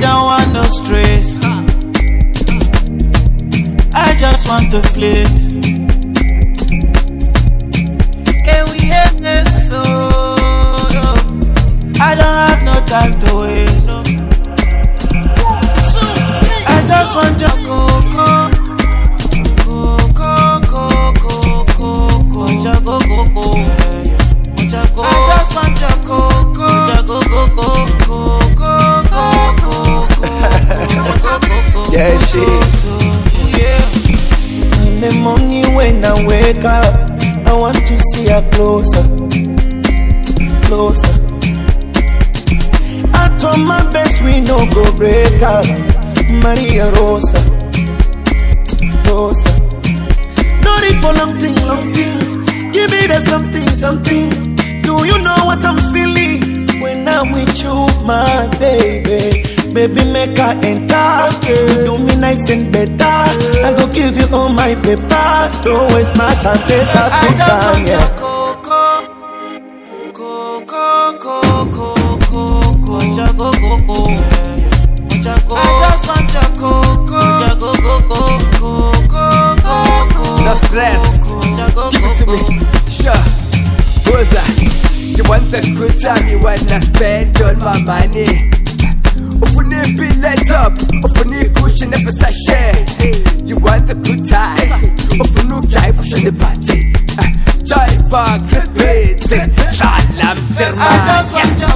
don't want no stress. I just want to flex. Can we have this so? I don't have no time to waste. I just want your cocoa. I just want your cocoa. Yeah, shit. In the morning when I wake up, I want to see her closer, closer. I told my best we no go break up, Maria Rosa, Rosa. Not it for long thing, long thing. Give me the something, something. Do you know what I'm feeling when I'm with you, my baby? Baby, make her enter. Okay. Do me nice and better. I go give you all my paper. Don't waste my time, place our good time. Yeah. I just want your cocoa. No stress. Give it to me. Sure. Rosa, you want the good time, you wanna spend all my money. If we need be let up, if we need cushion, never say share. You want the good time, if we need jive, we should party. Jive, crispy, I just want your